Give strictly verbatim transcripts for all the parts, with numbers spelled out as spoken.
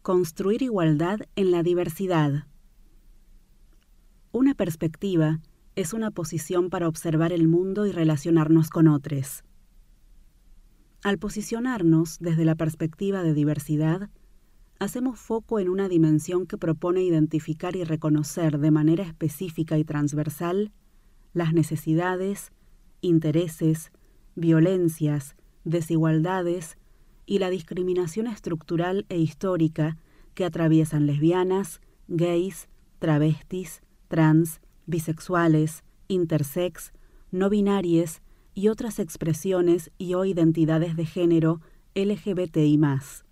Construir igualdad en la diversidad. Una perspectiva es una posición para observar el mundo y relacionarnos con otros. Al posicionarnos desde la perspectiva de diversidad, hacemos foco en una dimensión que propone identificar y reconocer de manera específica y transversal las necesidades, intereses, violencias, desigualdades y la discriminación estructural e histórica que atraviesan lesbianas, gays, travestis, trans, bisexuales, intersex, no binarias y otras expresiones y o identidades de género L G B T I más.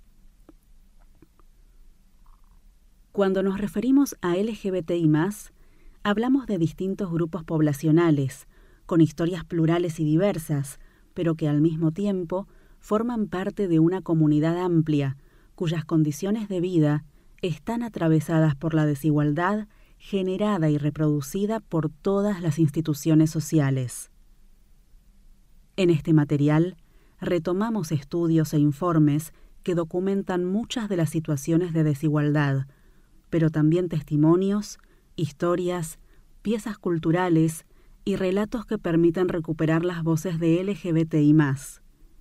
Cuando nos referimos a L G B T I más, hablamos de distintos grupos poblacionales, con historias plurales y diversas, pero que al mismo tiempo forman parte de una comunidad amplia, cuyas condiciones de vida están atravesadas por la desigualdad generada y reproducida por todas las instituciones sociales. En este material, retomamos estudios e informes que documentan muchas de las situaciones de desigualdad, pero también testimonios, historias, piezas culturales y relatos que permiten recuperar las voces de L G B T I más.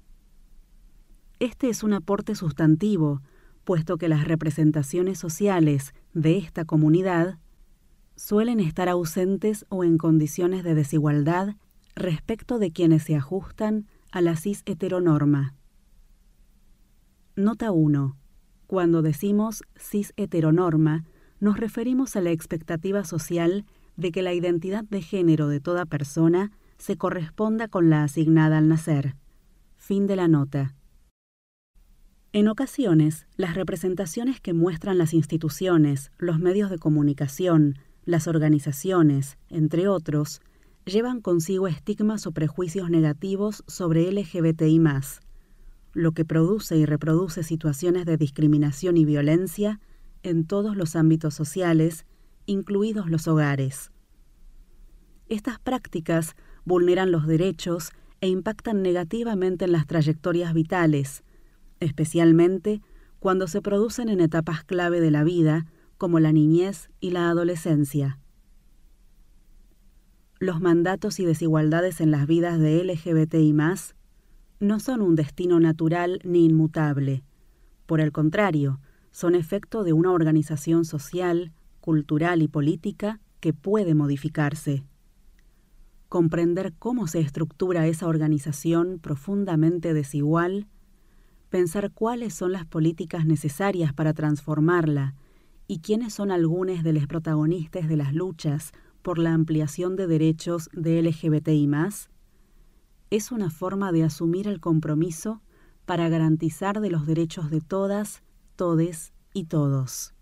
Este es un aporte sustantivo, puesto que las representaciones sociales de esta comunidad suelen estar ausentes o en condiciones de desigualdad respecto de quienes se ajustan a la cis-heteronorma. Nota uno. Cuando decimos cis-heteronorma, nos referimos a la expectativa social de que la identidad de género de toda persona se corresponda con la asignada al nacer. Fin de la nota. En ocasiones, las representaciones que muestran las instituciones, los medios de comunicación, las organizaciones, entre otros, llevan consigo estigmas o prejuicios negativos sobre L G B T I más, lo que produce y reproduce situaciones de discriminación y violencia en todos los ámbitos sociales, incluidos los hogares. Estas prácticas vulneran los derechos e impactan negativamente en las trayectorias vitales, especialmente cuando se producen en etapas clave de la vida, como la niñez y la adolescencia. Los mandatos y desigualdades en las vidas de L G B T I más, no son un destino natural ni inmutable. Por el contrario, son efecto de una organización social, cultural y política que puede modificarse. Comprender cómo se estructura esa organización profundamente desigual, pensar cuáles son las políticas necesarias para transformarla y quiénes son algunos de los protagonistas de las luchas por la ampliación de derechos de L G B T I más, es una forma de asumir el compromiso para garantizar de los derechos de todas, todes y todos.